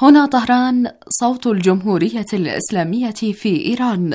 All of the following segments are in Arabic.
هنا طهران، صوت الجمهورية الإسلامية في إيران.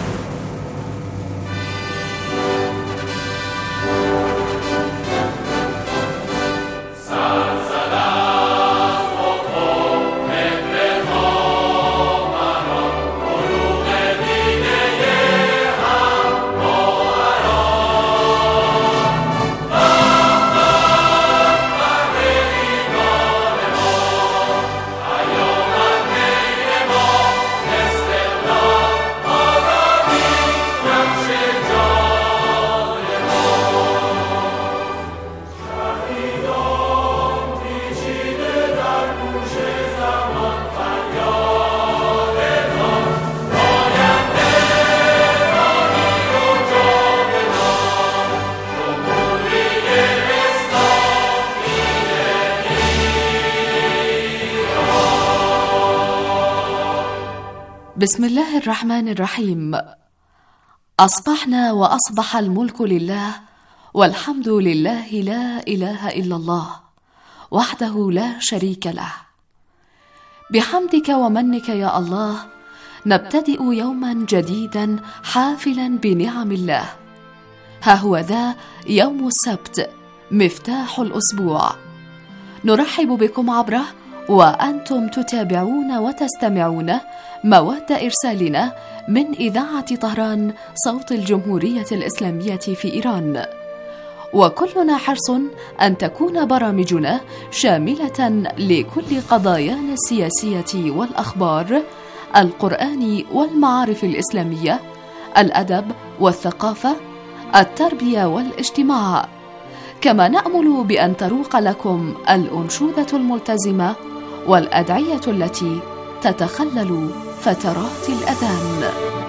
بسم الله الرحمن الرحيم. أصبحنا وأصبح الملك لله، والحمد لله، لا إله إلا الله وحده لا شريك له. بحمدك ومنك يا الله نبتدئ يوما جديدا حافلا بنعم الله. ها هو ذا يوم السبت، مفتاح الأسبوع، نرحب بكم عبره وأنتم تتابعون وتستمعون مواد إرسالنا من إذاعة طهران، صوت الجمهورية الإسلامية في إيران. وكلنا حرص أن تكون برامجنا شاملة لكل قضايانا السياسية والأخبار، القرآن والمعارف الإسلامية، الأدب والثقافة، التربية والاجتماع. كما نأمل بأن تروق لكم الأنشودة الملتزمة والأدعية التي تتخلل فترات الأذان.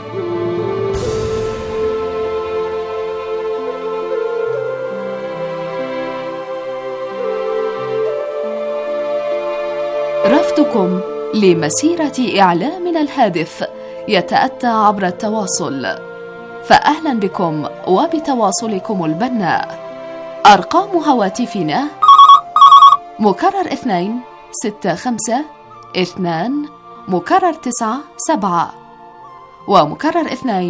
رفضكم لمسيرة إعلامنا الهادف يتأتى عبر التواصل، فأهلا بكم وبتواصلكم البناء. أرقام هواتفنا مكرر 265 مكرر 97 ومكرر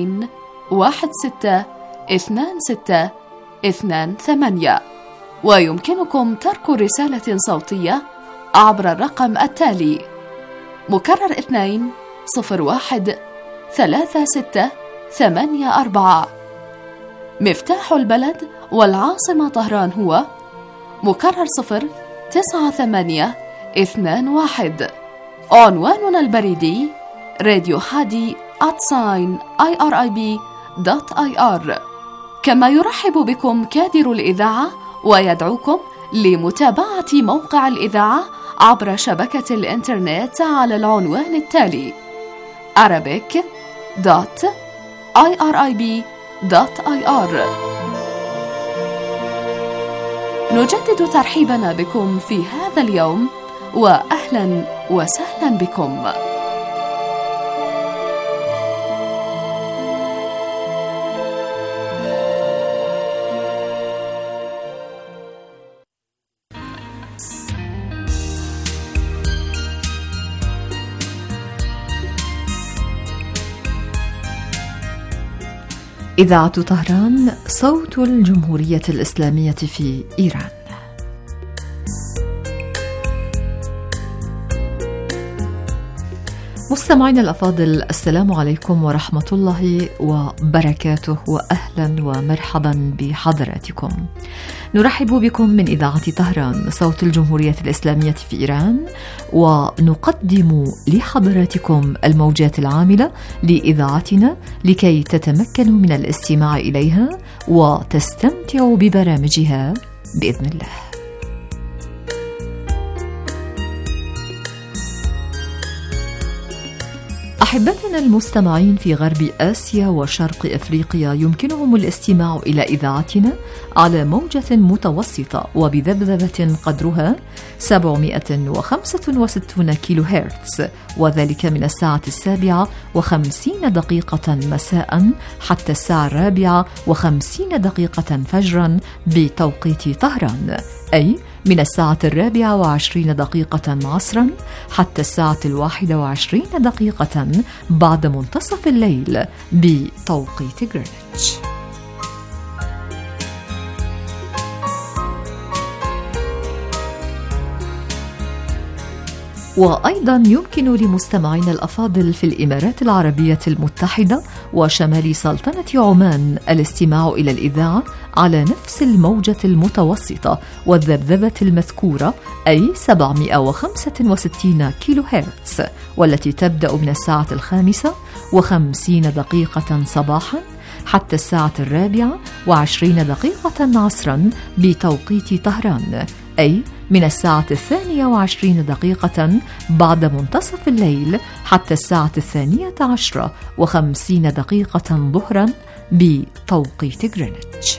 2162628. ويمكنكم ترك رسالة صوتية عبر الرقم التالي: مكرر 2013684. مفتاح البلد والعاصمة طهران هو مكرر 09821. عنواننا البريدي راديو حادي @irib.ir. كما يرحب بكم كادر الإذاعة ويدعوكم لمتابعة موقع الإذاعة عبر شبكة الإنترنت على العنوان التالي: arabic.irib.ir. نجدد ترحيبنا بكم في هذا اليوم، وأهلا وسهلا بكم. إذاعة طهران، صوت الجمهورية الإسلامية في إيران. مستمعينا الأفاضل، السلام عليكم ورحمة الله وبركاته، وأهلا ومرحبا بحضراتكم. نرحب بكم من إذاعة طهران، صوت الجمهورية الإسلامية في إيران، ونقدم لحضراتكم الموجات العاملة لإذاعتنا لكي تتمكنوا من الاستماع إليها وتستمتعوا ببرامجها بإذن الله. أحبتنا المستمعين في غرب آسيا وشرق أفريقيا، يمكنهم الاستماع إلى إذاعتنا على موجة متوسطة وبذبذبة قدرها 765 كيلو هرتز، وذلك من الساعة 7:50 مساء حتى الساعة 4:50 فجرا بتوقيت طهران، أي من الساعة 24 عصرا حتى الساعة 21 بعد منتصف الليل بتوقيت غرينتش. وأيضا يمكن لمستمعينا الأفاضل في الإمارات العربية المتحدة وشمال سلطنة عمان الاستماع إلى الإذاعة على نفس الموجة المتوسطة والذبذبة المذكورة، أي 765 كيلو هرتز، والتي تبدأ من الساعة 5:50 صباحا حتى الساعة 24 عصرا بتوقيت طهران، أي من الساعة 22 بعد منتصف الليل حتى الساعة 12:50 ظهرا بتوقيت غرينتش.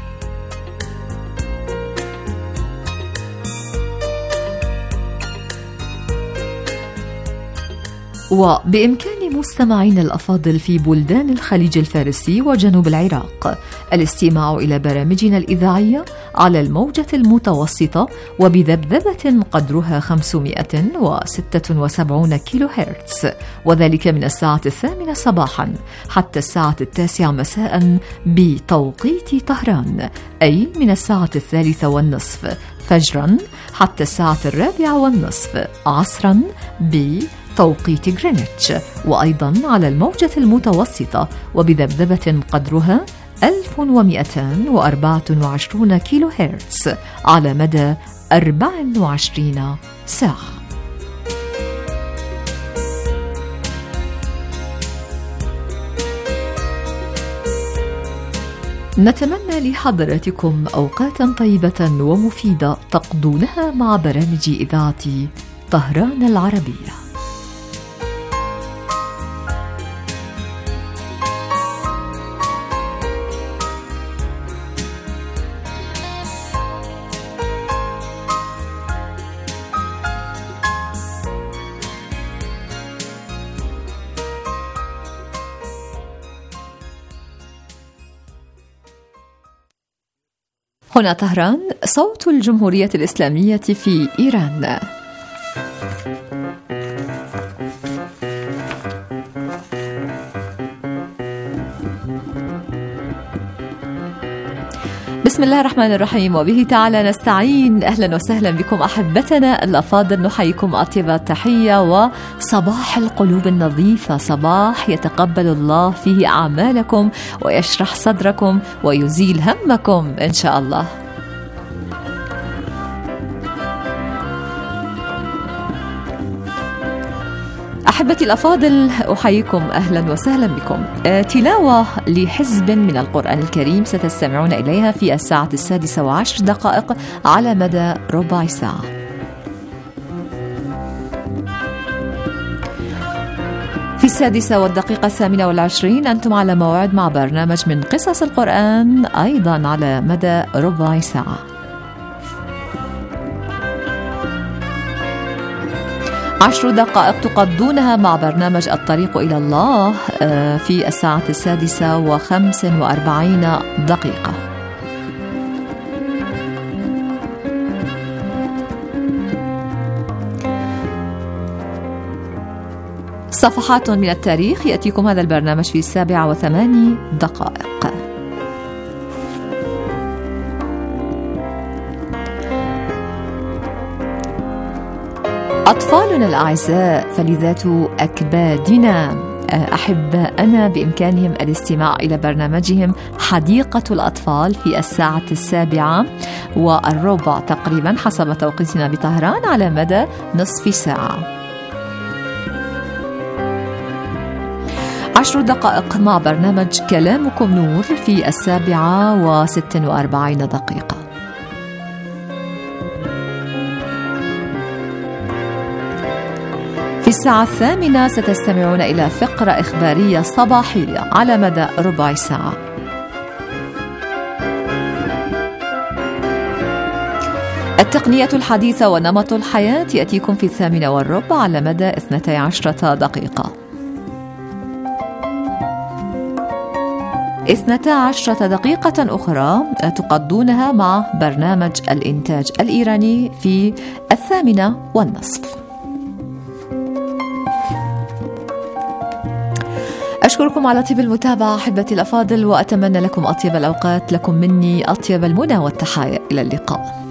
وبإمكان مستمعين الأفاضل في بلدان الخليج الفارسي وجنوب العراق الاستماع إلى برامجنا الإذاعية على الموجة المتوسطة وبذبذبة قدرها 576 كيلو هرتز، وذلك من الساعة 8 صباحا حتى الساعة 9 مساء بتوقيت طهران، أي من الساعة 3:30 فجرا حتى الساعة 4:30 عصرا بتوقيت غرينتش، وأيضا على الموجة المتوسطة وبذبذبة قدرها 1224 كيلو هرتز على مدى 24 ساعة. نتمنى لحضراتكم أوقاتا طيبة ومفيدة تقضونها مع برامج إذاعة طهران العربية. هنا طهران، صوت الجمهورية الإسلامية في إيران. بسم الله الرحمن الرحيم وبه تعالى نستعين. أهلا وسهلا بكم أحبتنا الأفاضل، نحييكم أطيب التحية وصباح القلوب النظيفة، صباح يتقبل الله فيه أعمالكم ويشرح صدركم ويزيل همكم إن شاء الله. أحبتي الأفاضل، أحييكم أهلا وسهلا بكم. تلاوة لحزب من القرآن الكريم ستستمعون إليها في الساعة 16:10 على مدى ربع ساعة. في 18:28 أنتم على موعد مع برنامج من قصص القرآن أيضا على مدى ربع ساعة. 10 دقائق تقضونها مع برنامج الطريق إلى الله في الساعة 6:45. صفحات من التاريخ يأتيكم هذا البرنامج في 7:08. أطفالنا الأعزاء فلذات أكبادنا أحباءنا بإمكانهم الاستماع إلى برنامجهم حديقة الأطفال في الساعة 7:15 تقريبا حسب توقيتنا بطهران على مدى نصف ساعة. 10 دقائق مع برنامج كلامكم نور في 7:46. في الساعة 8 ستستمعون إلى فقرة إخبارية صباحية على مدى ربع ساعة. التقنية الحديثة ونمط الحياة يأتيكم في 8:15 على مدى 12 دقيقة. 12 دقيقة أخرى تقضونها مع برنامج الإنتاج الإيراني في 8:30. أشكركم على طيب المتابعة أحبتي الأفاضل، وأتمنى لكم أطيب الأوقات. لكم مني أطيب المنى والتحايا. إلى اللقاء.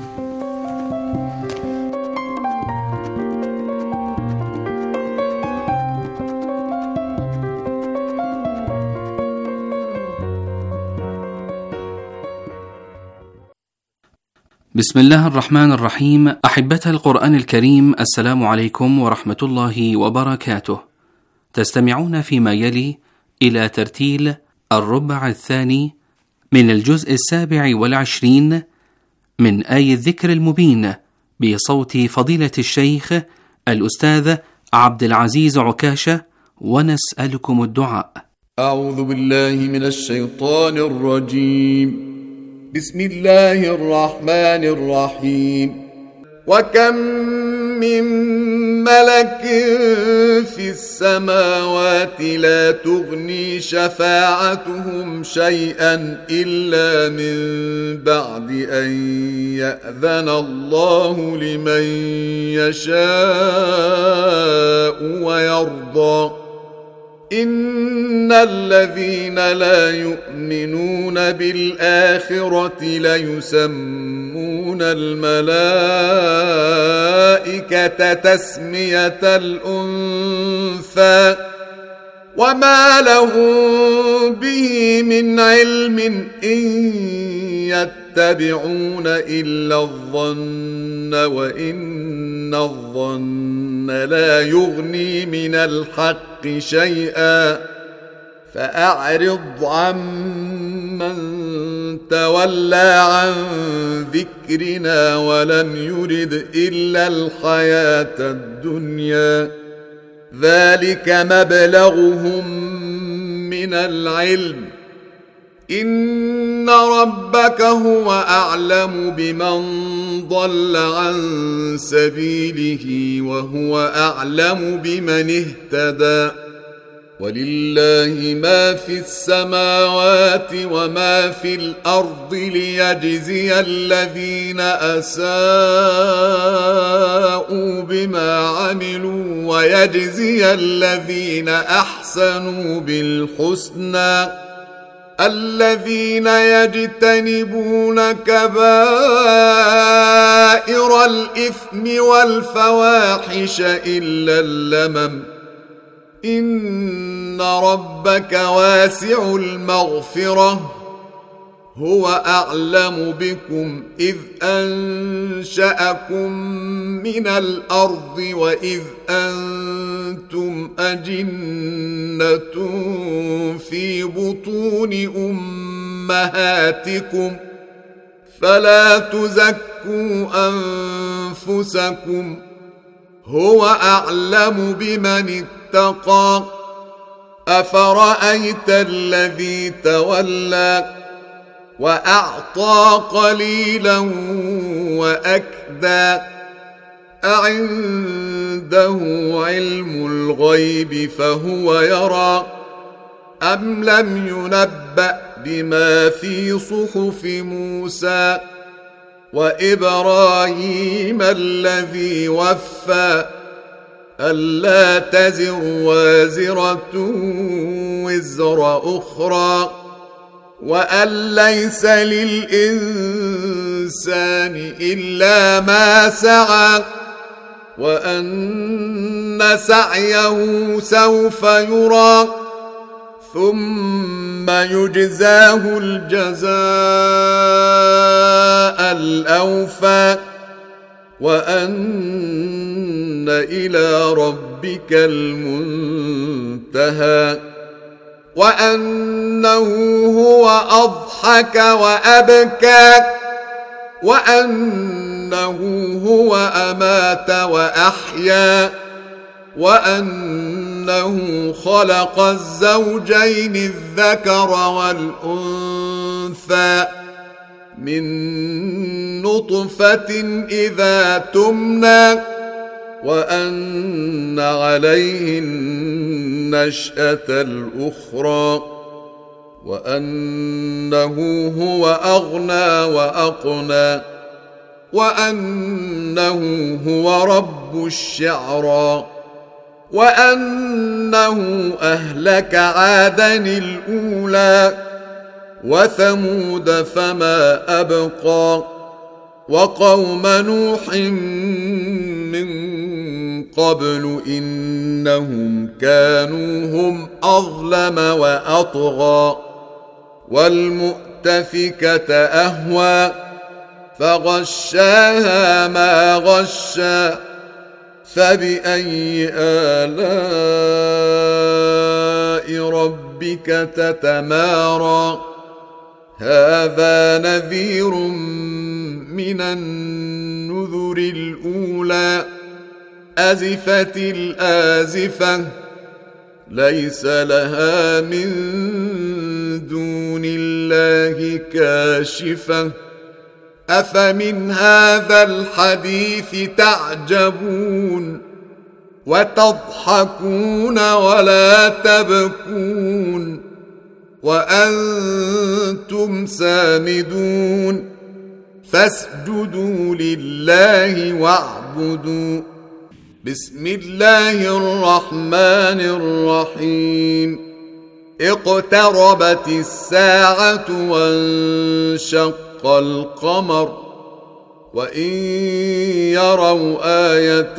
بسم الله الرحمن الرحيم. أحبة القرآن الكريم، السلام عليكم ورحمة الله وبركاته. تستمعون فيما يلي إلى ترتيل الربع الثاني من الجزء 27 من آي الذكر المبين بصوت فضيلة الشيخ الأستاذ عبد العزيز عكاشة، ونسألكم الدعاء. أعوذ بالله من الشيطان الرجيم. بسم الله الرحمن الرحيم. وكم من ملك في السماوات لا تغني شفاعتهم شيئا إلا من بعد أن يأذن الله لمن يشاء ويرضى. إن الذين لا يؤمنون بالآخرة ليسمون الملائكة تسمية الأنثى وما لهم به من علم إن يتبعون إلا الظن وإن الظن لا يغني من الحق شيئا فأعرض عمن تولى عن ذكرنا ولم يرد إلا الحياة الدنيا ذلك مبلغهم من العلم إن ربك هو أعلم بمن ضل عن سبيله وهو أعلم بمن اهتدى ولله ما في السماوات وما في الأرض ليجزي الذين أساءوا بما عملوا ويجزي الذين أحسنوا بالحسنى الذين يجتنبون كبائر الإثم والفواحش إلا اللمم إن ربك واسع المغفرة هو أعلم بكم إذ أنشأكم من الأرض وإذ أنتم أجنة في بطون أمهاتكم فلا تزكوا أنفسكم هو أعلم بمن اتقى أفرأيت الذي تولى وأعطى قليلا وأكدى أعنده علم الغيب فهو يرى أم لم ينبأ بما في صحف موسى وإبراهيم الذي وفى ألا تزر وازرة وزر أخرى وأن ليس للإنسان إلا ما سعى وأن سعيه سوف يرى ثم يجزاه الجزاء الأوفى وأن إلى ربك المنتهى وأنه هو أضحك وأبكى وأنه هو أمات وأحيا وأنه خلق الزوجين الذكر والأنثى من نطفة إذا تمنى وأن عليه النشأة الأخرى وأنه هو أغنى وأقنى وأنه هو رب الشعرى وأنه أهلك عادا الأولى وثمود فما أبقى وقوم نوح من قبل إنهم كانوا هم أظلم وأطغى والمؤتفكة أهوى فغشاها ما غشى فبأي آلاء ربك تتمارى هذا نذير من النذر الأولى أزفت الآزفة ليس لها من دون الله كاشفة أفمن هذا الحديث تعجبون وتضحكون ولا تبكون وأنتم سامدون فاسجدوا لله واعبدوا بسم الله الرحمن الرحيم اقتربت الساعة وانشق القمر وإن يروا آية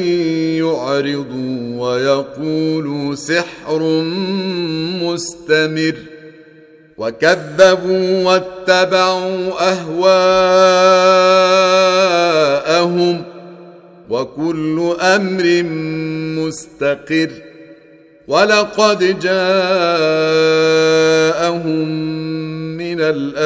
يعرضوا ويقولوا سحر مستمر وكذبوا واتبعوا أهواءهم وكل أمر مستقر ولقد جاءهم من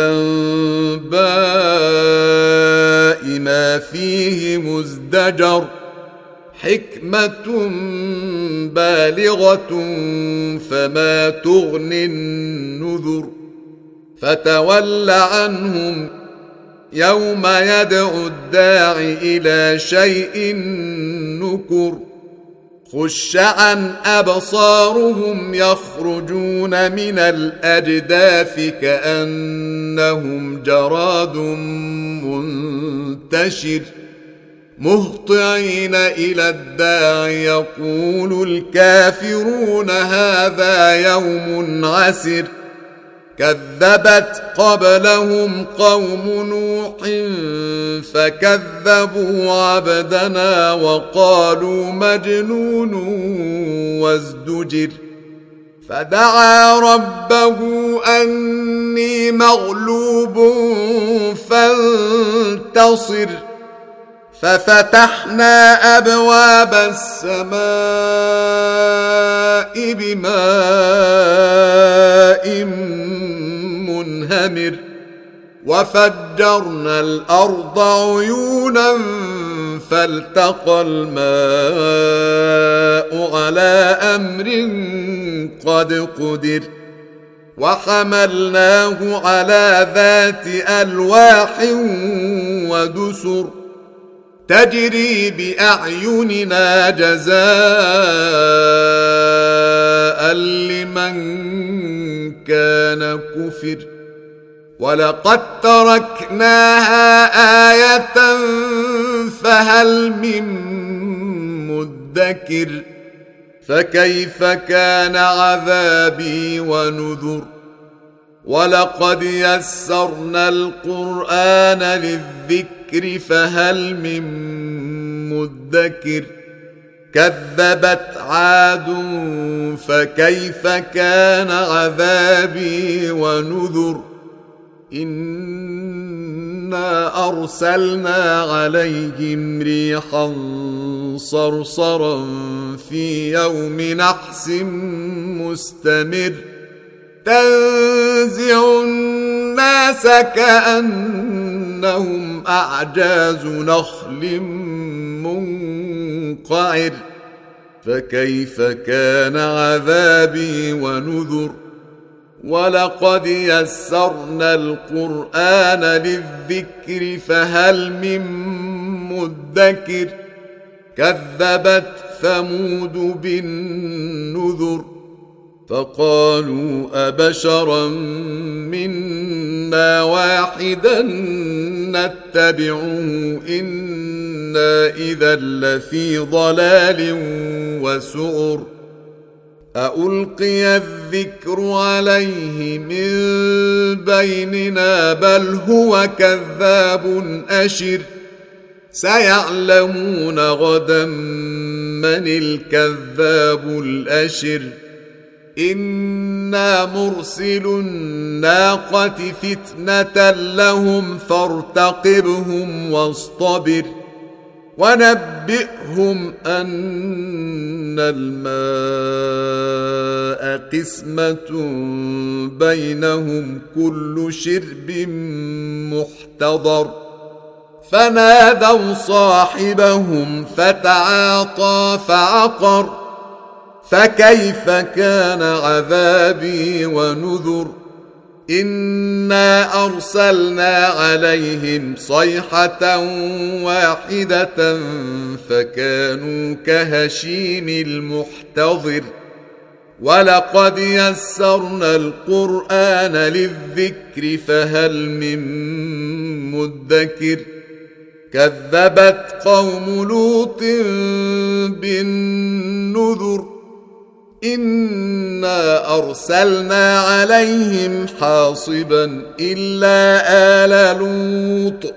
الأنباء ما فيه مزدجر حكمة بالغة فما تغني النذر فتول عنهم يوم يدعو الداع إلى شيء نكر خش عن أبصارهم يخرجون من الأجداث كأنهم جراد منتشر مهطعين إلى الداع يقول الكافرون هذا يوم عسر كذبت قبلهم قوم نوح فكذبوا عبدنا وقالوا مجنون وازدجر فدعا ربه أني مغلوب فانتصر ففتحنا أبواب السماء بماء منهمر وفجرنا الأرض عيونا فالتقى الماء على أمر قد قدر وحملناه على ذات ألواح ودسر تجري بأعيننا جزاء لمن كان كفر ولقد تركناها آية فهل من مدكر فكيف كان عذابي ونذر ولقد يسرنا القرآن للذكر فهل من مدكر كذبت عاد فكيف كان عذابي ونذر إنا أرسلنا عليهم ريحا صرصرا في يوم نحس مستمر تنزع الناس كأنهم أعجاز نخل منقعر فكيف كان عذابي ونذر ولقد يسرنا القرآن للذكر فهل من مدكر كذبت ثمود بالنذر فقالوا أبشرا منا واحدا نتبعه إنا إذا لفي ضلال وسعر ألقي الذكر عليه من بيننا بل هو كذاب أشر سيعلمون غدا من الكذاب الأشر إنا مرسل الناقة فتنة لهم فارتقبهم واصطبر ونبئهم أن الماء قسمة بينهم كل شرب محتضر فنادوا صاحبهم فتعاطى فعقر فكيف كان عذابي ونذر إنا أرسلنا عليهم صيحة واحدة فكانوا كهشيم المحتضر ولقد يسرنا القرآن للذكر فهل من مدكر كذبت قوم لوط بالنذر إنا أرسلنا عليهم حاصبا إلا آل لوط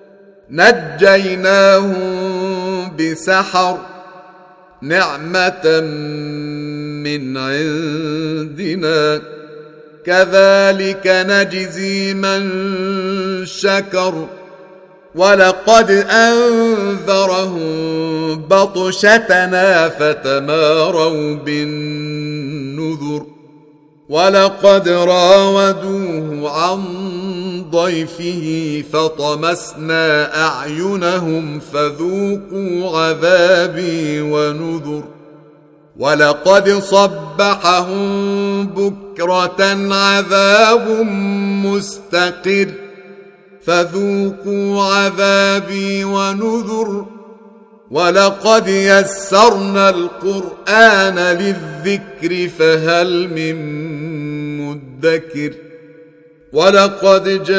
نجيناهم بسحر نعمة من عندنا كذلك نجزي من شكر ولقد أنذرهم بطشتنا فتماروا بالنذر ولقد راودوه عن ضيفه فطمسنا أعينهم فذوقوا عذابي ونذر ولقد صبحهم بكرة عذاب مستقر فذوقوا عذابي ونذر ولقد يسرنا القرآن للذكر فهل من مدكر ولقد جاء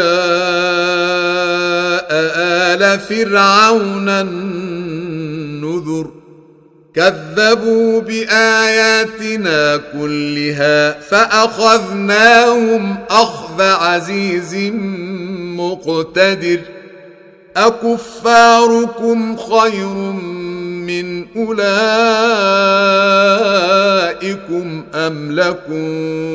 آل فرعون النذر كذبوا بآياتنا كلها فأخذناهم أخذ عزيز مقتدر أكفاركم خير من أولئكم أم لكم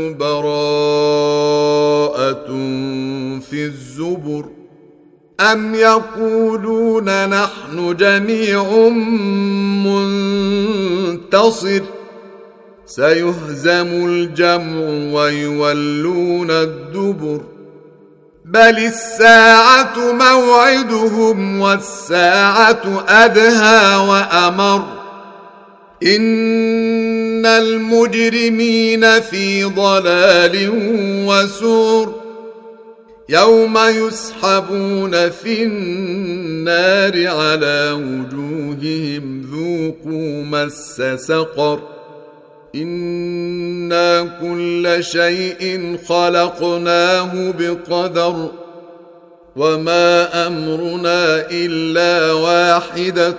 براءة في الزبر أم يقولون نحن جميع منتصر سيهزم الجمع ويولون الدبر بل الساعة موعدهم والساعة أدهى وأمر إن المجرمين في ضلال وسعر يوم يسحبون في النار على وجوههم ذوقوا مس سقر إنا كل شيء خلقناه بقدر وما أمرنا إلا واحدة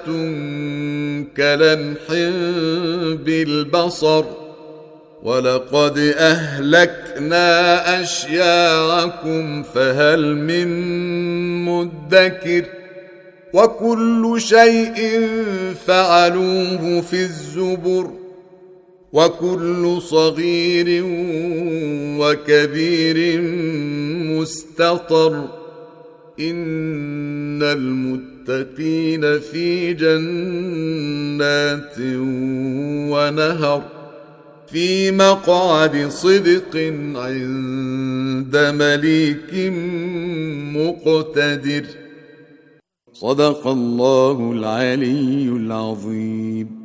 كلمح بالبصر ولقد أهلكنا أشياعكم فهل من مدكر وكل شيء فعلوه في الزبر وكل صغير وكبير مستطر إن المتقين في جنات ونهر في مقعد صدق عند مليك مقتدر صدق الله العلي العظيم.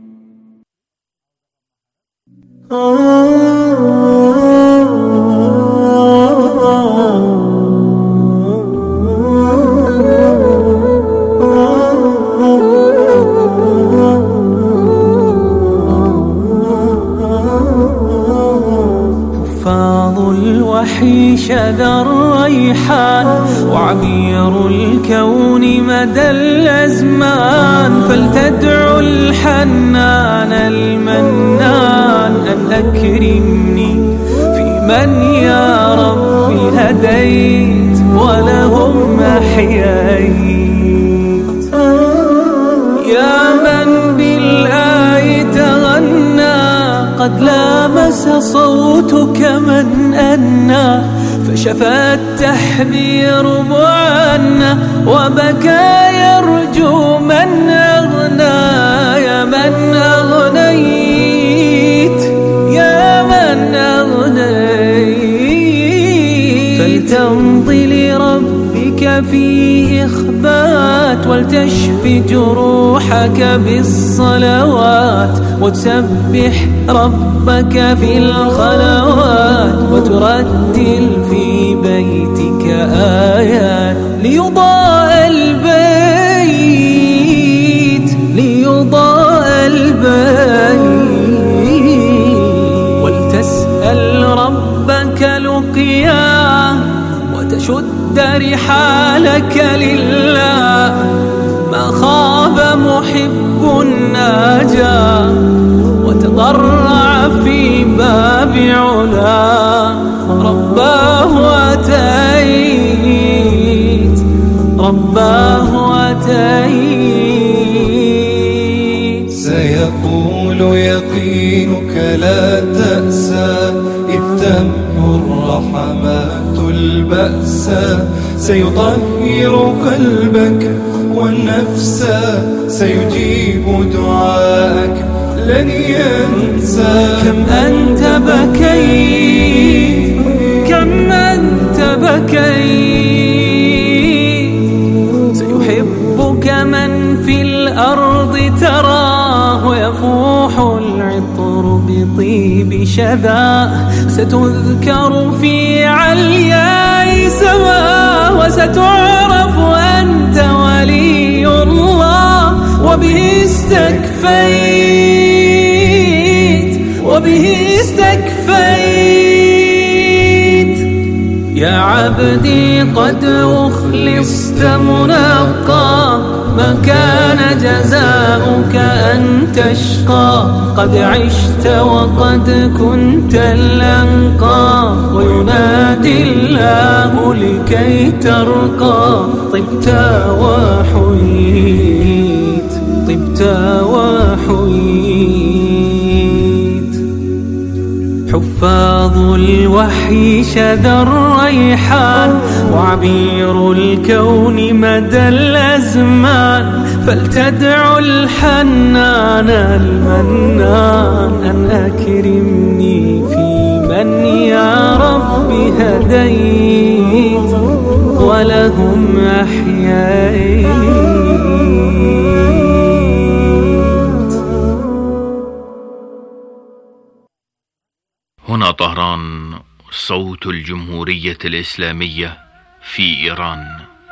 وعبير الكون مدى الأزمان، فلتدعو الحنان المنان أن أكرمني في من يا ربي هديت ولهم أحييت. يا من بالآي تغنى قد لامس صوتك من أنى، فشفى التحذير معنا وبكى يرجو من أغنى. يا من أغنيت يا من أغنيت، فلتمضي لربك في إخبات ولتشفي جروحك بالصلوات، وتسبح ربك في الخلوات وترتل في بيتك آيات ليضاء البيت ليضاء البيت. ولتسأل ربك لقياه وتشد رحالك لله، ما خاب محب ناجى وتضرع في باب علا. رباه أتيت رباه أتيت. سيقول يقينك لا تأسى إذ تمحو الرحمات البأسا، سيطهر قلبك والنفس سيجيب دعاءك لن ينسى. كم أنت بكيت كم أنت بكيت، سيحبك من في الأرض تراه يفوح العطر بطيب شذاه. ستذكر في علياء سماه وستعرف أنت ولي الله، وبه استكفيت. يا عبدي قد أخلصت منقى، ما كان جزاؤك أن تشقى. قد عشت وقد كنت الأنقى، وينادي الله لكي ترقى. طبت وحييت طبت وحييت. حفاظ الوحي شذا الريحان، وعبير الكون مدى الأزمان، فلتدعو الحنان المنان أن أكرمني في من يا رب هديت ولهم أحييت. هنا طهران، صوت الجمهورية الإسلامية في إيران.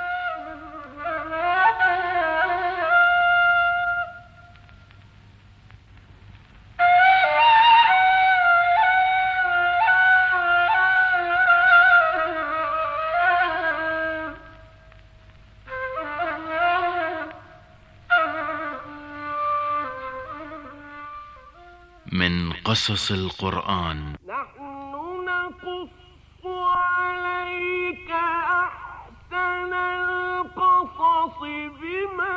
من قصص القرآن. نحن نقص عليك أحسن القصص بما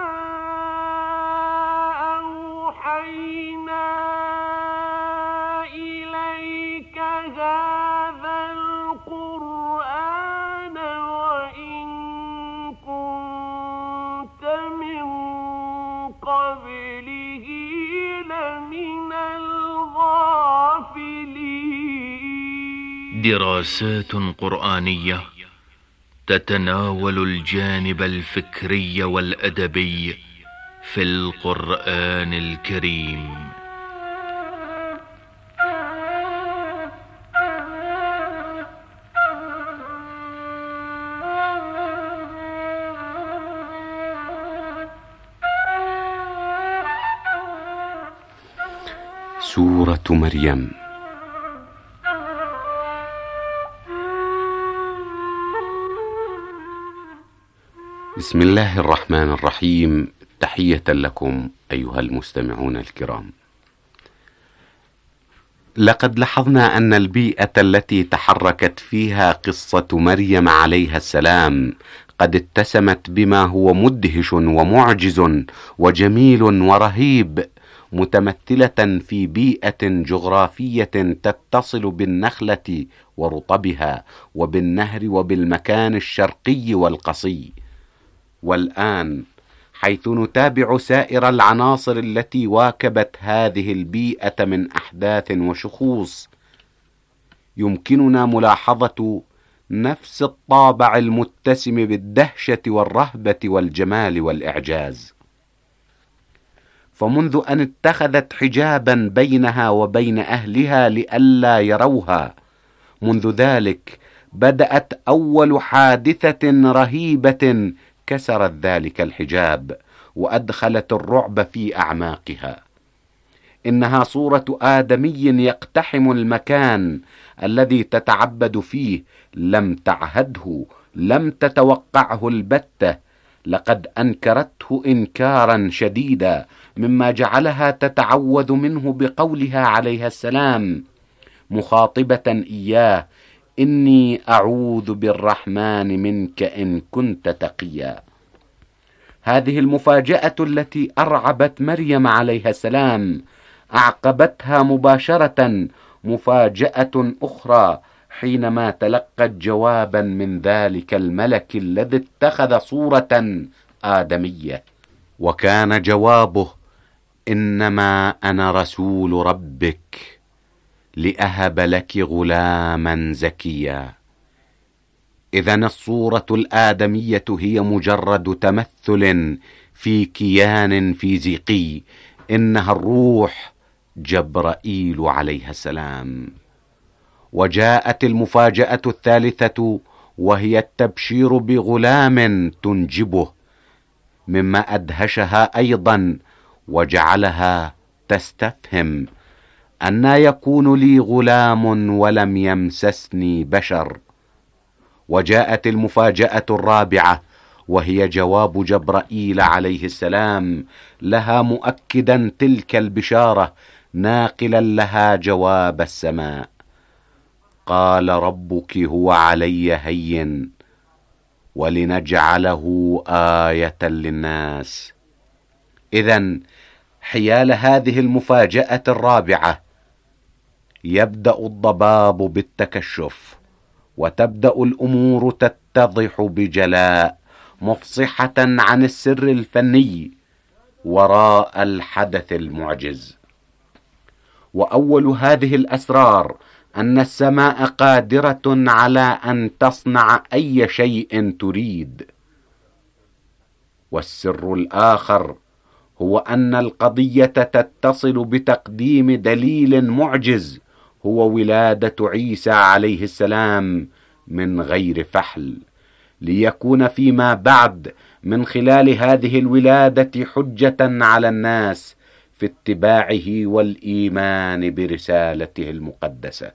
أوحينا إليك هذا القرآن وإن كنت من قبله لمن دراسات قرآنية تتناول الجانب الفكري والأدبي في القرآن الكريم. سورة مريم. بسم الله الرحمن الرحيم. تحية لكم أيها المستمعون الكرام. لقد لاحظنا أن البيئة التي تحركت فيها قصة مريم عليها السلام قد اتسمت بما هو مدهش ومعجز وجميل ورهيب، متمثلة في بيئة جغرافية تتصل بالنخلة ورطبها وبالنهر وبالمكان الشرقي والقصي. والآن حيث نتابع سائر العناصر التي واكبت هذه البيئة من أحداث وشخوص، يمكننا ملاحظة نفس الطابع المتسم بالدهشة والرهبة والجمال والإعجاز. فمنذ أن اتخذت حجابا بينها وبين أهلها لئلا يروها، منذ ذلك بدأت أول حادثة رهيبة كسرت ذلك الحجاب وأدخلت الرعب في أعماقها. إنها صورة آدمي يقتحم المكان الذي تتعبد فيه، لم تعهده، لم تتوقعه البتة، لقد أنكرته إنكارا شديدا، مما جعلها تتعوذ منه بقولها عليها السلام مخاطبة إياه: إني أعوذ بالرحمن منك إن كنت تقيا. هذه المفاجأة التي أرعبت مريم عليها السلام أعقبتها مباشرة مفاجأة أخرى حينما تلقت جوابا من ذلك الملك الذي اتخذ صورة آدمية، وكان جوابه: إنما أنا رسول ربك لأهب لك غلاما زكيا. إذن الصورة الآدمية هي مجرد تمثل في كيان فيزيقي، إنها الروح جبرائيل عليها السلام. وجاءت المفاجأة الثالثة وهي التبشير بغلام تنجبه، مما أدهشها أيضا وجعلها تستفهم: أنى يكون لي غلام ولم يمسسني بشر. وجاءت المفاجأة الرابعة وهي جواب جبرائيل عليه السلام لها مؤكدا تلك البشارة، ناقلا لها جواب السماء: قال ربك هو علي هين ولنجعله آية للناس. إذن حيال هذه المفاجأة الرابعة يبدأ الضباب بالتكشف، وتبدأ الأمور تتضح بجلاء، مفصحة عن السر الفني وراء الحدث المعجز. وأول هذه الأسرار أن السماء قادرة على أن تصنع أي شيء تريد. والسر الآخر هو أن القضية تتصل بتقديم دليل معجز، هو ولادة عيسى عليه السلام من غير فحل، ليكون فيما بعد من خلال هذه الولادة حجة على الناس في اتباعه والإيمان برسالته المقدسة.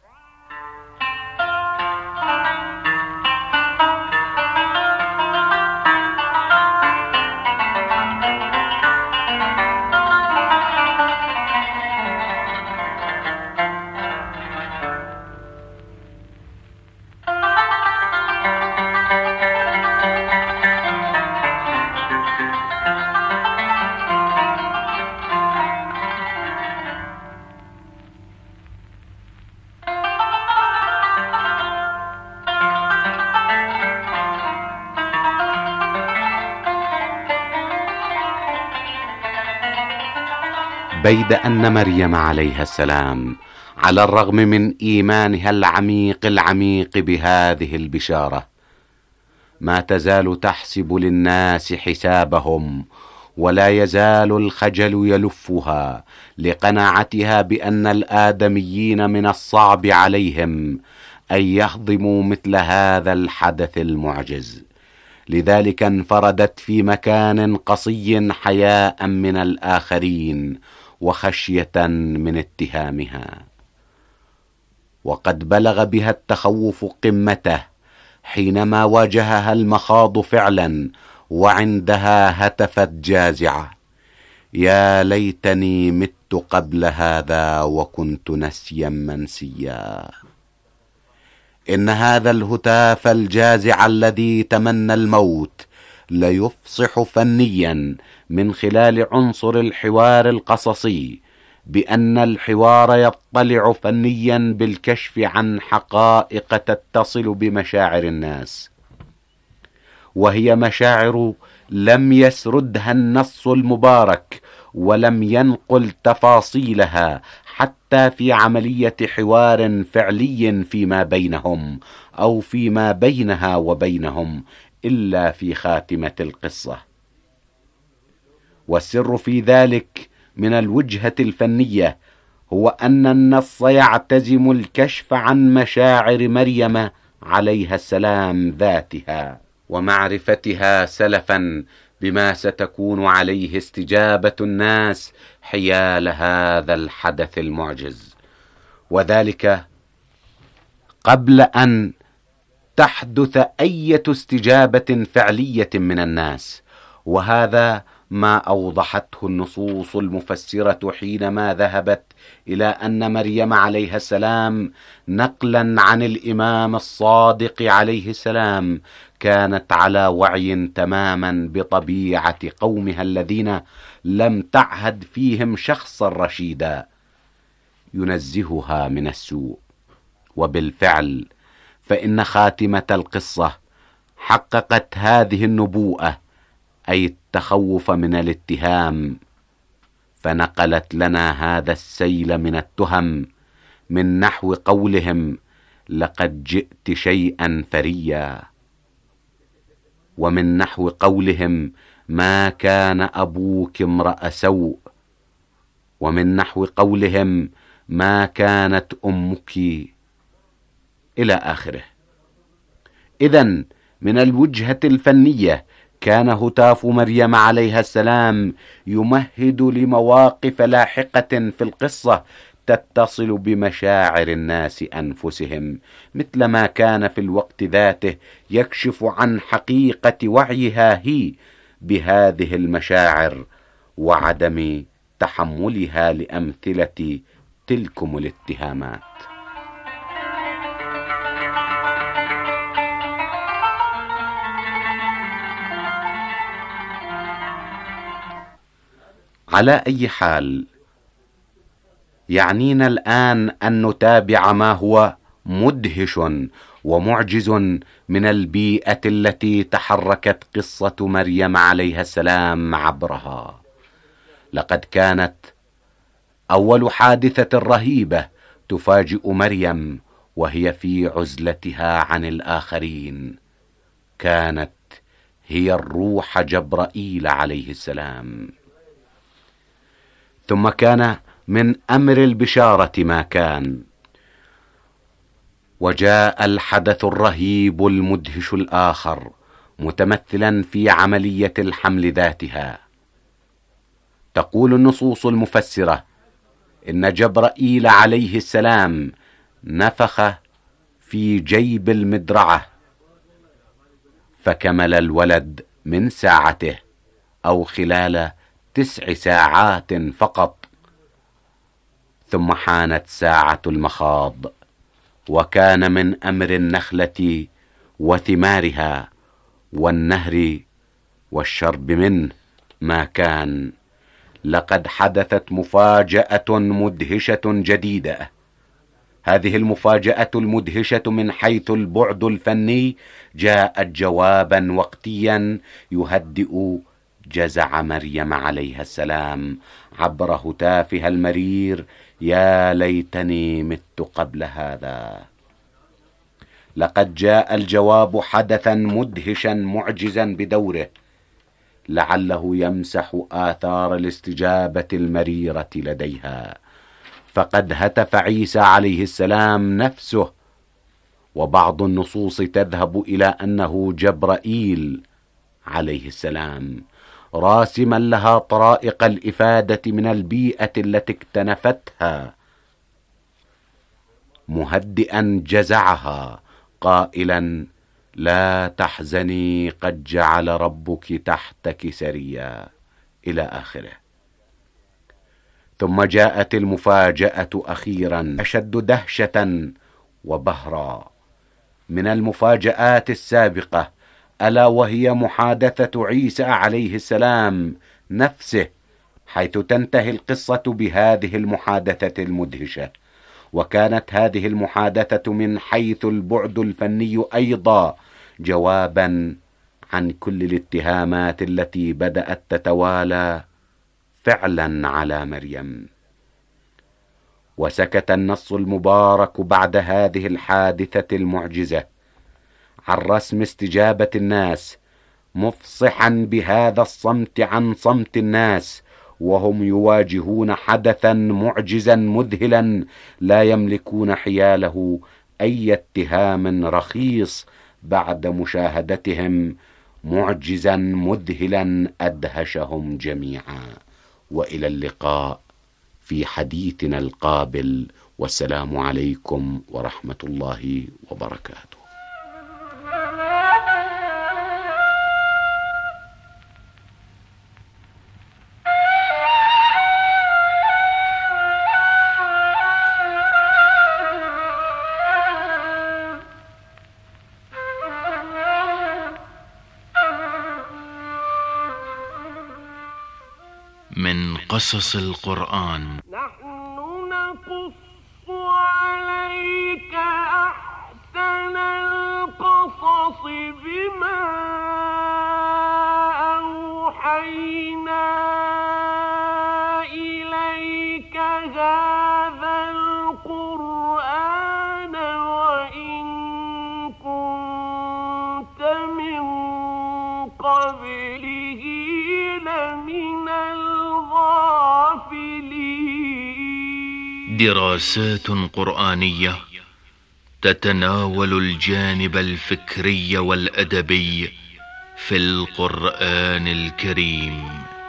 بيد أن مريم عليها السلام على الرغم من إيمانها العميق بهذه البشارة ما تزال تحسب للناس حسابهم، ولا يزال الخجل يلفها لقناعتها بأن الآدميين من الصعب عليهم أن يهضموا مثل هذا الحدث المعجز. لذلك انفردت في مكان قصي حياء من الآخرين وخشية من اتهامها. وقد بلغ بها التخوف قمته حينما واجهها المخاض فعلا، وعندها هتفت جازعة: يا ليتني مت قبل هذا وكنت نسيا منسيا. إن هذا الهتاف الجازع الذي تمنى الموت ليفصح فنيا من خلال عنصر الحوار القصصي، بأن الحوار يطلع فنيا بالكشف عن حقائق تتصل بمشاعر الناس، وهي مشاعر لم يسردها النص المبارك ولم ينقل تفاصيلها حتى في عملية حوار فعلي فيما بينهم أو فيما بينها وبينهم، إلا في خاتمة القصة. والسر في ذلك من الوجهة الفنية هو أن النص يعتزم الكشف عن مشاعر مريم عليها السلام ذاتها، ومعرفتها سلفا بما ستكون عليه استجابة الناس حيال هذا الحدث المعجز، وذلك قبل أن تحدث أي استجابة فعلية من الناس. وهذا ما أوضحته النصوص المفسرة حينما ذهبت إلى أن مريم عليها السلام، نقلا عن الإمام الصادق عليه السلام، كانت على وعي تماما بطبيعة قومها الذين لم تعهد فيهم شخصا رشيدا ينزهها من السوء. وبالفعل فإن خاتمة القصة حققت هذه النبوءة، أي التخوف من الاتهام، فنقلت لنا هذا السيل من التهم من نحو قولهم: لقد جئت شيئا فريا، ومن نحو قولهم: ما كان أبوك امرأ سوء، ومن نحو قولهم: ما كانت أمك، إلى آخره. إذن من الوجهة الفنية كان هتاف مريم عليها السلام يمهد لمواقف لاحقة في القصة تتصل بمشاعر الناس أنفسهم، مثل ما كان في الوقت ذاته يكشف عن حقيقة وعيها هي بهذه المشاعر وعدم تحملها لأمثلة تلكم الاتهامات. على أي حال، يعنينا الآن أن نتابع ما هو مدهش ومعجز من البيئة التي تحركت قصة مريم عليها السلام عبرها. لقد كانت أول حادثة رهيبة تفاجئ مريم وهي في عزلتها عن الآخرين، كانت هي الروح جبرائيل عليه السلام. ثم كان من أمر البشارة ما كان، وجاء الحدث الرهيب المدهش الآخر متمثلا في عملية الحمل ذاتها. تقول النصوص المفسرة إن جبرائيل عليه السلام نفخ في جيب المدرعة فكمل الولد من ساعته، أو خلال 9 ساعات فقط. ثم حانت ساعة المخاض، وكان من أمر النخلة وثمارها والنهر والشرب منه ما كان. لقد حدثت مفاجأة مدهشة جديدة. هذه المفاجأة المدهشة من حيث البعد الفني جاءت جوابا وقتيا يهدئ جزع مريم عليها السلام عبر هتافها المرير: يا ليتني مت قبل هذا. لقد جاء الجواب حدثا مدهشا معجزا بدوره، لعله يمسح آثار الاستجابة المريرة لديها. فقد هتف عيسى عليه السلام نفسه، وبعض النصوص تذهب إلى أنه جبرائيل عليه السلام، راسما لها طرائق الإفادة من البيئة التي اكتنفتها، مهدئا جزعها قائلا: لا تحزني قد جعل ربك تحتك سريا إلى آخره. ثم جاءت المفاجأة أخيرا أشد دهشة وبهرا من المفاجآت السابقة، ألا وهي محادثة عيسى عليه السلام نفسه، حيث تنتهي القصة بهذه المحادثة المدهشة. وكانت هذه المحادثة من حيث البعد الفني أيضا جوابا عن كل الاتهامات التي بدأت تتوالى فعلا على مريم. وسكت النص المبارك بعد هذه الحادثة المعجزة عن رسم استجابة الناس، مفصحا بهذا الصمت عن صمت الناس وهم يواجهون حدثا معجزا مذهلا لا يملكون حياله أي اتهام رخيص بعد مشاهدتهم معجزا مذهلا أدهشهم جميعا. وإلى اللقاء في حديثنا القابل، والسلام عليكم ورحمة الله وبركاته. من قصص القرآن. نحن نقص عليك أحسن القصص بما أوحينا إليك هذا القرآن وإن كنت من قبله لمن دراسات قرآنية تتناول الجانب الفكري والأدبي في القرآن الكريم.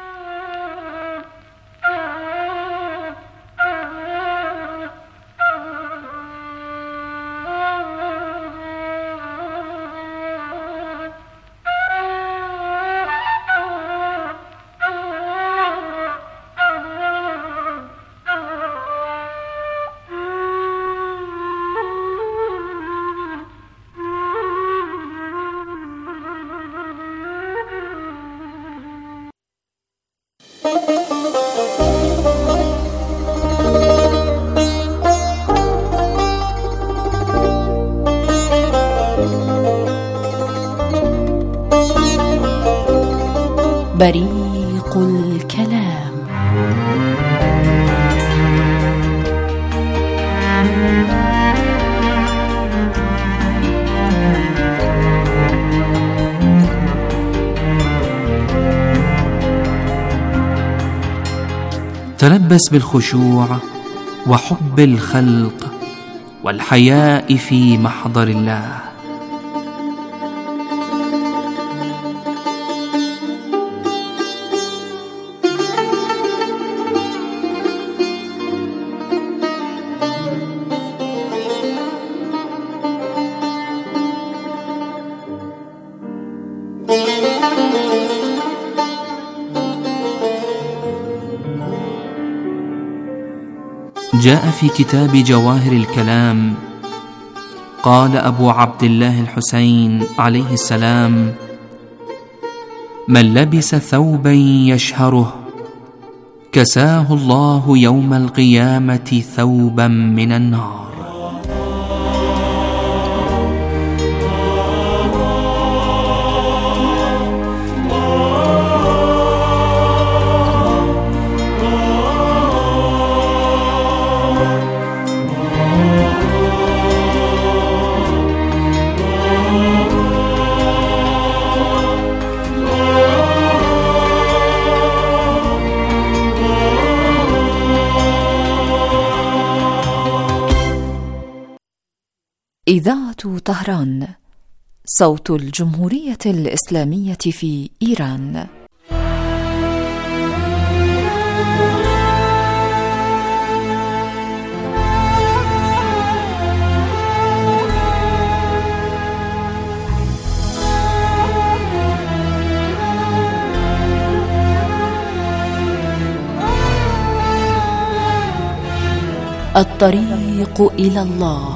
بريق الكلام. تلبس بالخشوع وحب الخلق والحياء في محضر الله. جاء في كتاب جواهر الكلام قال أبو عبد الله الحسين عليه السلام: من لبس ثوبا يشهره كساه الله يوم القيامة ثوبا من النار. إذاعة طهران، صوت الجمهورية الإسلامية في إيران. الطريق إلى الله.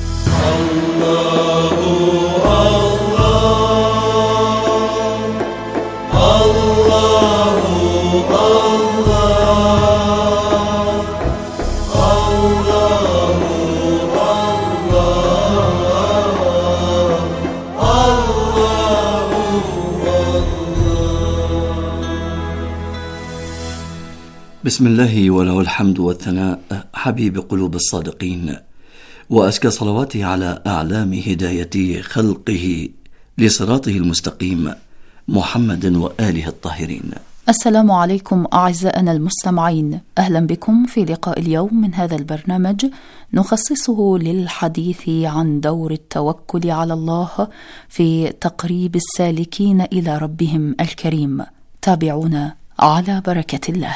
بسم الله وله الحمد والثناء، حبيب قلوب الصادقين، وأزكى صلواته على أعلام هداية خلقه لصراطه المستقيم، محمد وآله الطاهرين. السلام عليكم أعزائنا المستمعين، أهلا بكم في لقاء اليوم من هذا البرنامج نخصصه للحديث عن دور التوكل على الله في تقريب السالكين إلى ربهم الكريم. تابعونا على بركة الله.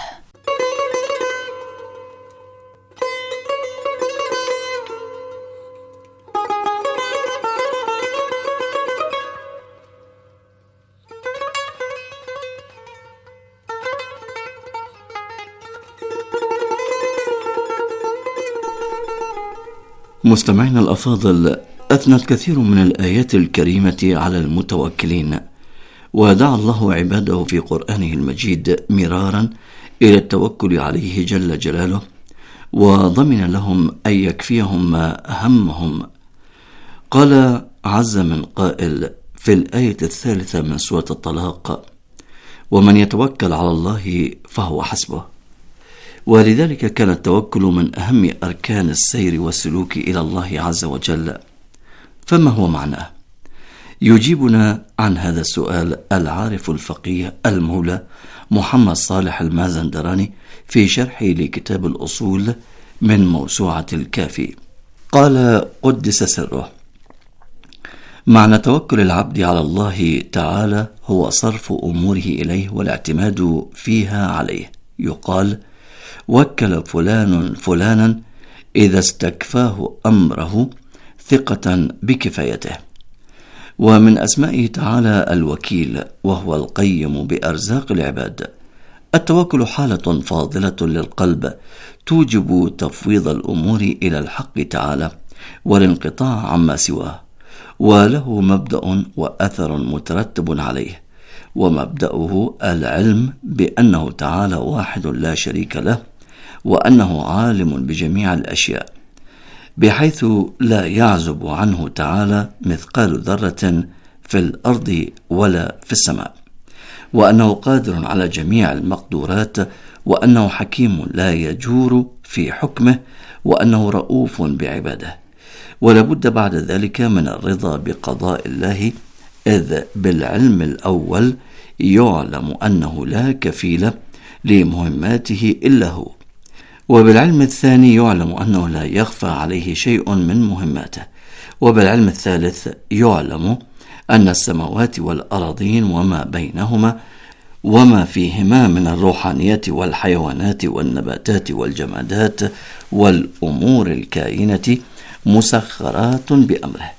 مستمعينا الأفاضل، أثنت كثير من الآيات الكريمة على المتوكلين، ودعا الله عباده في قرآنه المجيد مرارا إلى التوكل عليه جل جلاله، وضمن لهم أن يكفيهم ما همهم. قال عز من قائل في الآية 3 من سورة الطلاق: ومن يتوكل على الله فهو حسبه. ولذلك كان التوكل من أهم أركان السير والسلوك إلى الله عز وجل. فما هو معناه؟ يجيبنا عن هذا السؤال العارف الفقيه المولى محمد صالح المازندراني في شرحه لكتاب الأصول من موسوعة الكافي. قال قدس سره: معنى توكل العبد على الله تعالى هو صرف أموره إليه والاعتماد فيها عليه. يقال: وكل فلان فلانا إذا استكفاه أمره ثقة بكفايته. ومن أسمائه تعالى الوكيل، وهو القيم بأرزاق العباد. التوكل حالة فاضلة للقلب توجب تفويض الأمور إلى الحق تعالى والانقطاع عما سواه، وله مبدأ وأثر مترتب عليه، ومبدأه العلم بأنه تعالى واحد لا شريك له، وأنه عالم بجميع الأشياء، بحيث لا يعزب عنه تعالى مثقال ذرة في الأرض ولا في السماء، وأنه قادر على جميع المقدورات، وأنه حكيم لا يجور في حكمه، وأنه رؤوف بعباده. ولابد بعد ذلك من الرضا بقضاء الله، إذ بالعلم الأول يعلم أنه لا كفيل لمهماته إلا هو، وبالعلم الثاني يعلم أنه لا يخفى عليه شيء من مهماته، وبالعلم الثالث يعلم أن السماوات والأراضين وما بينهما وما فيهما من الروحانيات والحيوانات والنباتات والجمادات والأمور الكائنة مسخرات بأمره،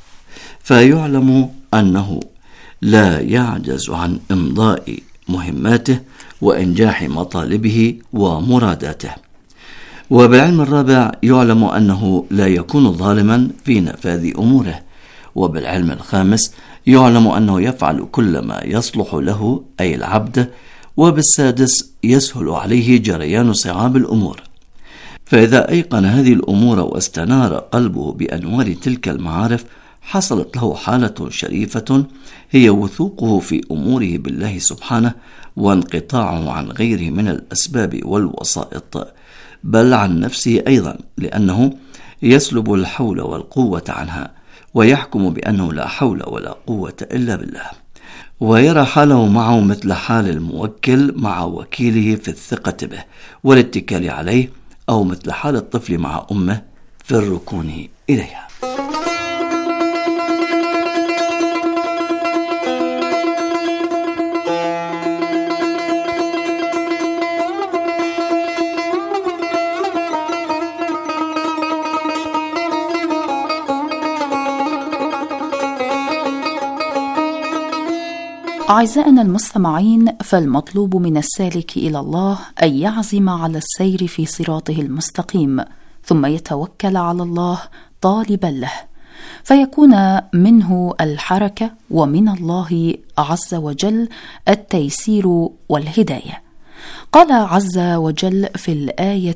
فيعلم أنه لا يعجز عن إمضاء مهماته وإنجاح مطالبه ومراداته. وبالعلم الرابع يعلم أنه لا يكون ظالما في نفاذ أموره. وبالعلم الخامس يعلم أنه يفعل كل ما يصلح له أي العبد. وبالسادس يسهل عليه جريان صعاب الأمور. فإذا أيقن هذه الأمور واستنار قلبه بأنوار تلك المعارف، حصلت له حالة شريفة هي وثوقه في أموره بالله سبحانه، وانقطاعه عن غيره من الأسباب والوسائط، بل عن نفسه أيضا، لأنه يسلب الحول والقوة عنها، ويحكم بأنه لا حول ولا قوة إلا بالله، ويرى حاله معه مثل حال الموكل مع وكيله في الثقة به والاتكال عليه، أو مثل حال الطفل مع أمه في الركون إليها. أعزائنا المستمعين، فالمطلوب من السالك إلى الله أن يعزم على السير في صراطه المستقيم، ثم يتوكل على الله طالبا له، فيكون منه الحركة ومن الله عز وجل التيسير والهداية. قال عز وجل في الآية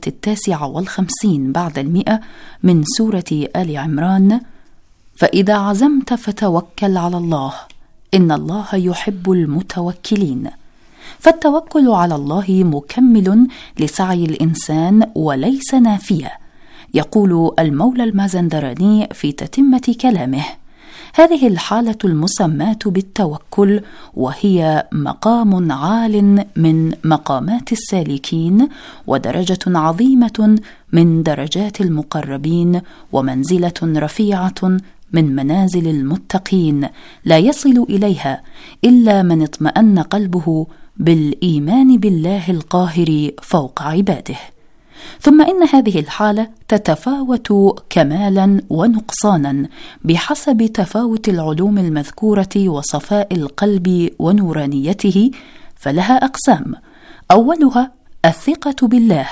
59 بعد 100 من سورة آل عمران: فإذا عزمت فتوكل على الله إن الله يحب المتوكلين. فالتوكل على الله مكمل لسعي الإنسان وليس نافيا. يقول المولى المازندراني في تتمة كلامه: هذه الحالة المسماة بالتوكل وهي مقام عال من مقامات السالكين، ودرجة عظيمة من درجات المقربين، ومنزلة رفيعة من منازل المتقين، لا يصل إليها إلا من اطمأن قلبه بالإيمان بالله القاهر فوق عباده. ثم إن هذه الحالة تتفاوت كمالا ونقصانا بحسب تفاوت العلوم المذكورة وصفاء القلب ونورانيته، فلها أقسام: أولها الثقة بالله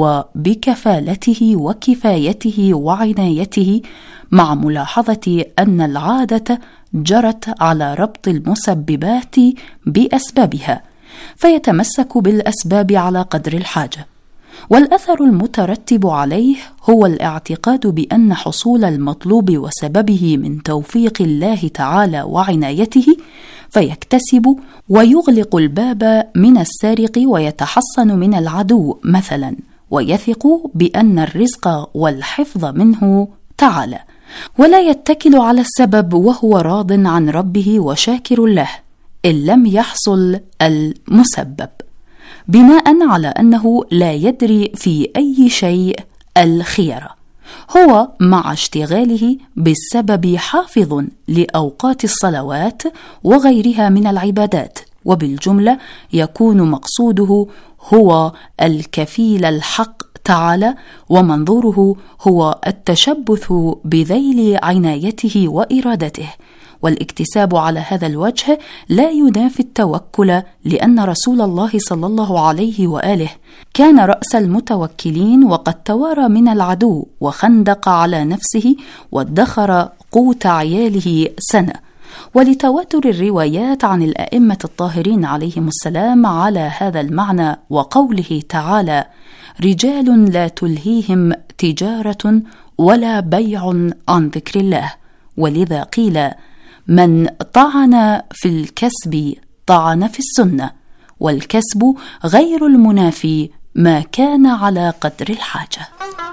وبكفالته وكفايته وعنايته، مع ملاحظة أن العادة جرت على ربط المسببات بأسبابها، فيتمسك بالأسباب على قدر الحاجة. والأثر المترتب عليه هو الاعتقاد بأن حصول المطلوب وسببه من توفيق الله تعالى وعنايته، فيكتسب ويغلق الباب من السارق ويتحصن من العدو مثلا، ويثق بأن الرزق والحفظ منه تعالى، ولا يتكل على السبب وهو راض عن ربه وشاكر له إن لم يحصل المسبب، بناء على أنه لا يدري في أي شيء الخيرة. هو مع اشتغاله بالسبب حافظ لأوقات الصلوات وغيرها من العبادات، وبالجملة يكون مقصوده هو الكفيل الحق تعالى، ومنظوره هو التشبث بذيل عنايته وإرادته. والاكتساب على هذا الوجه لا ينافي التوكل، لأن رسول الله صلى الله عليه وآله كان رأس المتوكلين، وقد توارى من العدو وخندق على نفسه وادخر قوت عياله سنة. ولتواتر الروايات عن الأئمة الطاهرين عليهم السلام على هذا المعنى، وقوله تعالى: رجال لا تلهيهم تجارة ولا بيع عن ذكر الله. ولذا قيل: من طعن في الكسب طعن في السنة، والكسب غير المنافي ما كان على قدر الحاجة.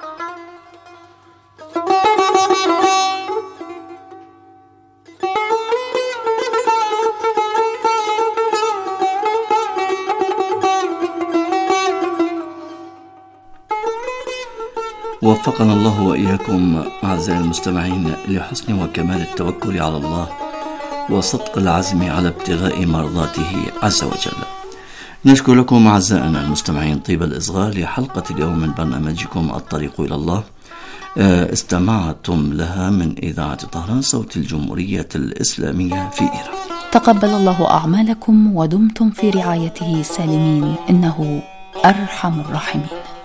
وفقنا الله وإياكم أعزائي المستمعين لحسن وكمال التوكل على الله وصدق العزم على ابتغاء مرضاته عز وجل. نشكر لكم أعزائنا المستمعين طيب الإصغاء لحلقة اليوم من برنامجكم الطريق إلى الله، استمعتم لها من إذاعة طهران صوت الجمهورية الإسلامية في إيران. تقبل الله أعمالكم ودمتم في رعايته سالمين، إنه أرحم الراحمين.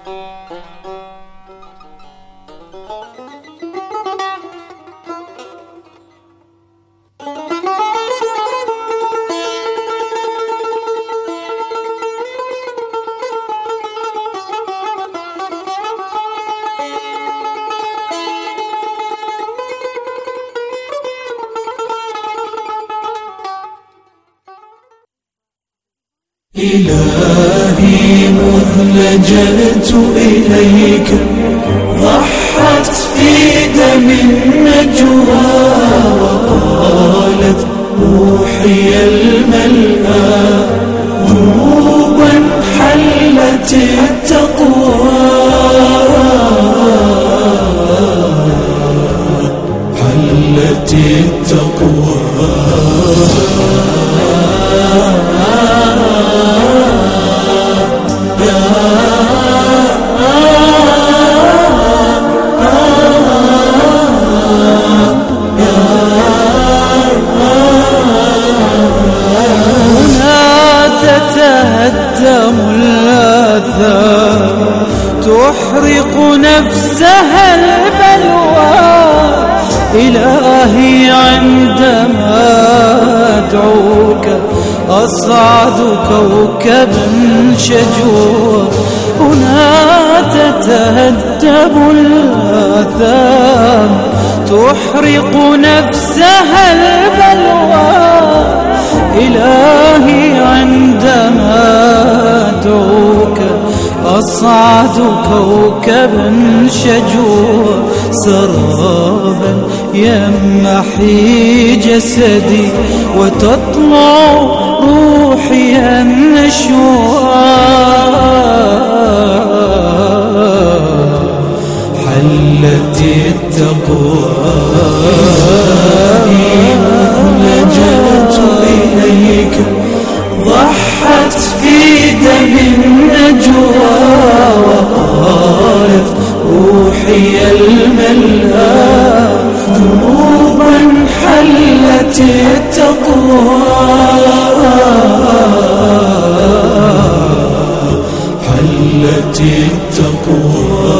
إلهي مذ لجأت إليك ضحت في دم النجوى، وقالت روحي الملأى ذنوبا حلت التقوى، حلت التقوى. تتهدم الآثام تحرق نفسها البلوى. إلهي عندما أدعوك أصعد كوكبا شجوا، هنا تتهدم الآثام تحرق نفسها البلوى. إلهي عندما أدعوك أصعد كوكبا شجوا، سرابا يمحي جسدي وتطلع روحي النشوى. حلت التقوى لجأت إليك، ضحت في دم النجوى، وقالت روحي الملهى ذنوبا حلت التقوى. حلت التقوى.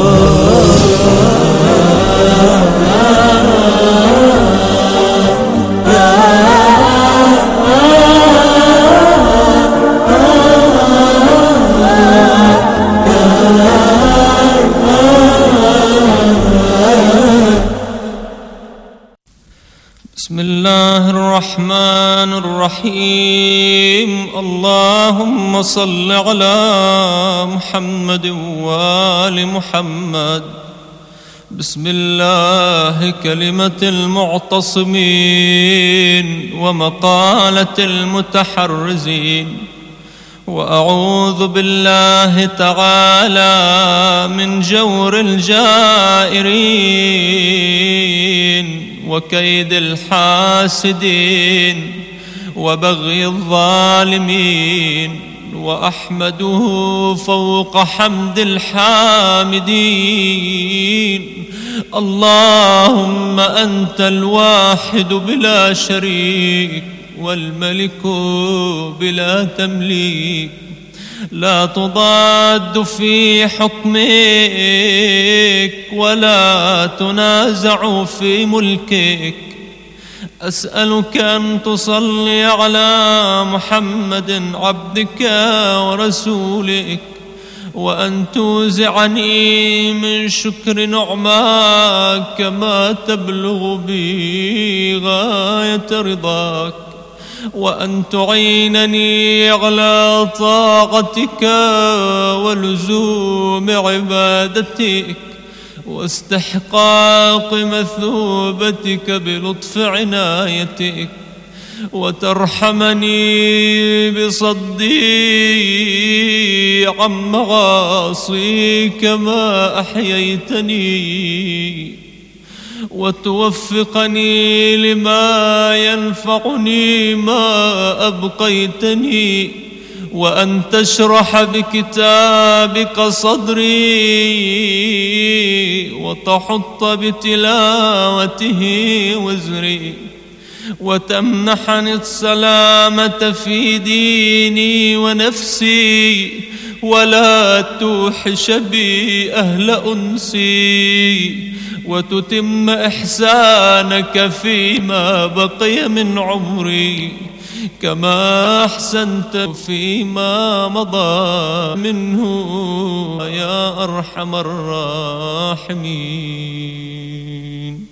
بسم الله الرحمن الرحيم. اللهم صل على محمد وآل محمد. بسم الله كلمة المعتصمين ومقالة المتحرزين، وأعوذ بالله تعالى من جور الجائرين وكيد الحاسدين وبغي الظالمين، وأحمده فوق حمد الحامدين. اللهم أنت الواحد بلا شريك، والملك بلا تمليك، لا تضاد في حكمك ولا تنازع في ملكك. أسألك أن تصلي على محمد عبدك ورسولك، وأن توزعني من شكر نعماك ما تبلغ بي غاية رضاك، وأن تعينني على طاعتك ولزوم عبادتك واستحقاق مثوبتك بلطف عنايتك، وترحمني بصدي عن معاصيك ما أحييتني، وتوفقني لما ينفعني ما أبقيتني، وأن تشرح بكتابك صدري وتحط بتلاوته وزري، وتمنحني السلامة في ديني ونفسي، ولا توحش بي أهل أنسي، وتتم إحسانك فيما بقي من عمري كما أحسنت فيما مضى منه يا أرحم الراحمين.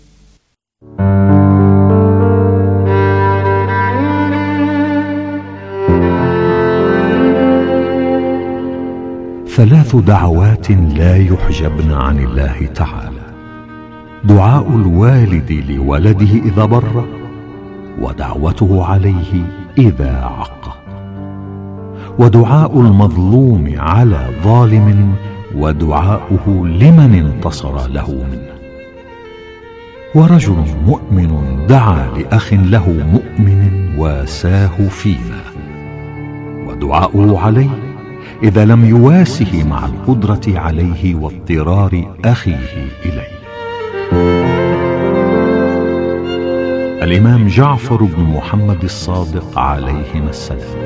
ثلاث دعوات لا يحجبن عن الله تعالى: دعاء الوالد لولده إذا بر، ودعوته عليه إذا عق، ودعاء المظلوم على ظالم، ودعاؤه لمن انتصر له منه. ورجل مؤمن دعا لأخ له مؤمن واساه فيما، ودعاؤه عليه إذا لم يواسه مع القدرة عليه واضطرار أخيه إليه. الإمام جعفر بن محمد الصادق عليهما السلام.